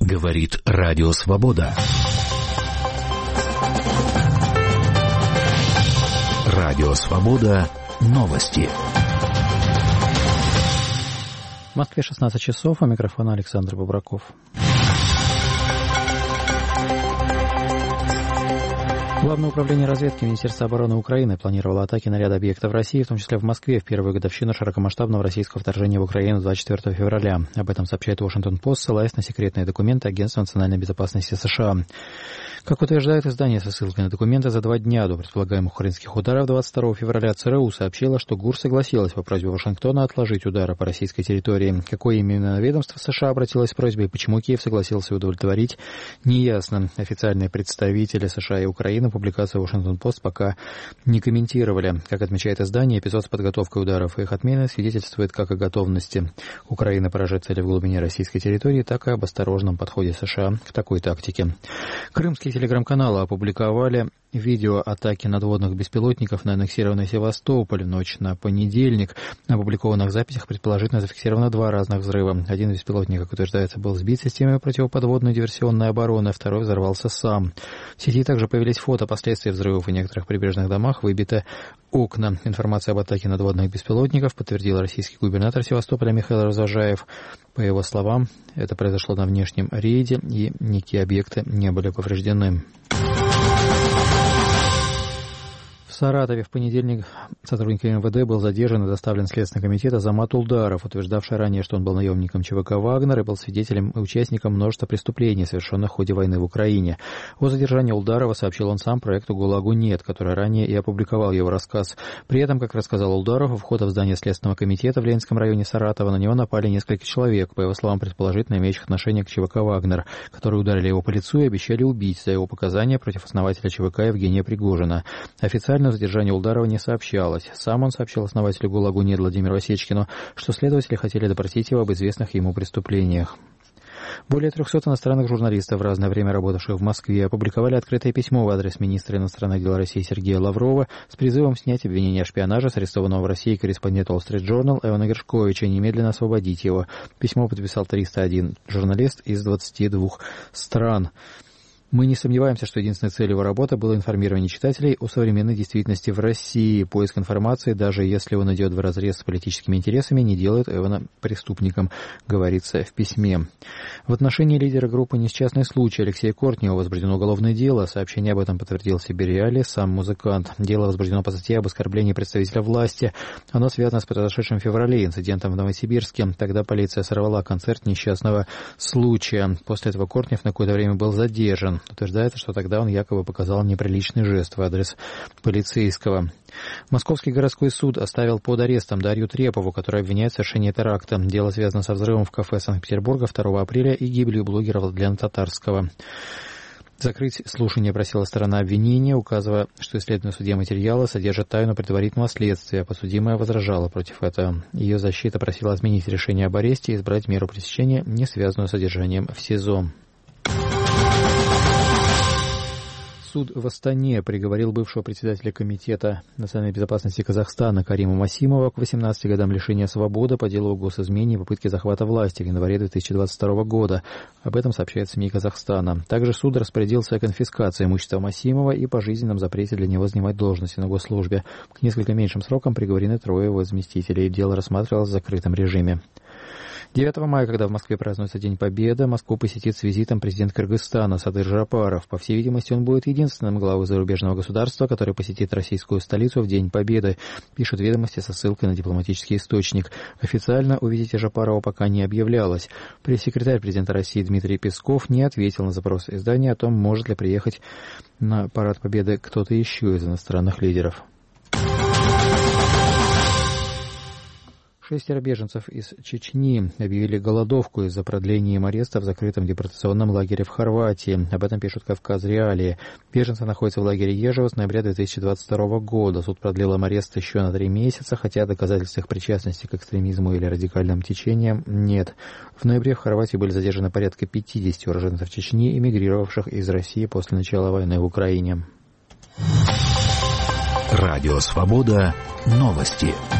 Говорит Радио Свобода. Радио Свобода. Новости. В Москве 16 часов, а микрофон Александр Бобраков. Главное управление разведки Министерства обороны Украины планировало атаки на ряд объектов России, в том числе в Москве, в первую годовщину широкомасштабного российского вторжения в Украину 24 февраля. Об этом сообщает Вашингтон-Пост, ссылаясь на секретные документы Агентства национальной безопасности США. Как утверждает издание со ссылкой на документы, за 2 дня до предполагаемых украинских ударов 22 февраля ЦРУ сообщила, что ГУР согласилась по просьбе Вашингтона отложить удары по российской территории. Какое именно ведомство США обратилось с просьбой и почему Киев согласился удовлетворить, неясно. Официальные представители США и Украины публикацию Вашингтон-Пост пока не комментировали. Как отмечает издание, эпизод с подготовкой ударов и их отмены свидетельствует как о готовности Украины поражать цели в глубине российской территории, так и об осторожном подходе США к такой тактике. Крымские телеграм-каналы опубликовали видео атаки надводных беспилотников на аннексированный Севастополь в ночь на понедельник. На опубликованных записях предположительно зафиксировано 2 разных взрыва. Один беспилотник, как утверждается, был сбит системой противоподводной диверсионной обороны, а второй взорвался сам. В сети также появились фото последствий взрывов в некоторых прибрежных домах, выбиты окна. Информация об атаке надводных беспилотников подтвердил российский губернатор Севастополя Михаил Развожаев. По его словам, это произошло на внешнем рейде, и никакие объекты не были повреждены. В Саратове в понедельник сотрудник МВД был задержан и доставлен в Следственный комитет Азамат Улдаров, утверждавший ранее, что он был наемником ЧВК «Вагнер» и был свидетелем и участником множества преступлений, совершенных в ходе войны в Украине. О задержании Улдарова сообщил он сам проекту «ГУЛАГу нет», который ранее и опубликовал его рассказ. При этом, как рассказал Улдаров, у входа в здание Следственного комитета в Ленинском районе Саратова на него напали несколько человек, по его словам, предположительно имеющих отношение к ЧВК «Вагнер», которые ударили его по лицу и обещали убить за его показания против основателя ЧВК Евгения Пригожина. Официально задержание Улдарова не сообщалось. Сам он сообщил основателю ГУЛАГу нет Владимиру Осечкину, что следователи хотели допросить его об известных ему преступлениях. Более 300 иностранных журналистов в разное время работавших в Москве опубликовали открытое письмо в адрес министра иностранных дел России Сергея Лаврова с призывом снять обвинение о шпионаже с арестованного в России корреспондента Wall Street Journal Эвана Гершковича и немедленно освободить его. Письмо подписал 301 журналист из 22 стран. Мы не сомневаемся, что единственной целью его работы было информирование читателей о современной действительности в России. Поиск информации, даже если он идет вразрез с политическими интересами, не делает Эвана преступником, говорится в письме. В отношении лидера группы «Несчастный случай» Алексея Кортнева возбуждено уголовное дело. Сообщение об этом подтвердил Сибириали, сам музыкант. Дело возбуждено по статье об оскорблении представителя власти. Оно связано с произошедшим в феврале инцидентом в Новосибирске. Тогда полиция сорвала концерт «Несчастного случая». После этого Кортнев на какое-то время был задержан. Утверждается, что тогда он якобы показал неприличный жест в адрес полицейского. Московский городской суд оставил под арестом Дарью Трепову, которая обвиняет в совершении теракта. Дело связано со взрывом в кафе Санкт-Петербурга 2 апреля и гибелью блогера Владлена Татарского. Закрыть слушание просила сторона обвинения, указывая, что исследованные в суде материалы содержат тайну предварительного следствия. Подсудимая возражала против этого. Ее защита просила отменить решение об аресте и избрать меру пресечения, не связанную с содержанием в СИЗО. Суд в Астане приговорил бывшего председателя Комитета национальной безопасности Казахстана Карима Масимова к 18 годам лишения свободы по делу о госизмене и попытке захвата власти в январе 2022 года. Об этом сообщает СМИ Казахстана. Также суд распорядился о конфискации имущества Масимова и пожизненном запрете для него занимать должности на госслужбе. К несколько меньшим срокам приговорены 3 его заместителей. Дело рассматривалось в закрытом режиме. 9 мая, когда в Москве празднуется День Победы, Москву посетит с визитом президент Кыргызстана Садыр Жапаров. По всей видимости, он будет единственным главой зарубежного государства, который посетит российскую столицу в День Победы, пишут «Ведомости» со ссылкой на дипломатический источник. Официально о визите Жапарова пока не объявлялось. Пресс-секретарь президента России Дмитрий Песков не ответил на запрос издания о том, может ли приехать на Парад Победы кто-то еще из иностранных лидеров. 6 беженцев из Чечни объявили голодовку из-за продления им ареста в закрытом депортационном лагере в Хорватии. Об этом пишут «Кавказ Реалии». Беженцы находятся в лагере Ежево с ноября 2022 года. Суд продлил им арест еще на 3 месяца, хотя доказательств их причастности к экстремизму или радикальным течениям нет. В ноябре в Хорватии были задержаны порядка 50 уроженцев Чечни, эмигрировавших из России после начала войны в Украине. Радио «Свобода». Новости.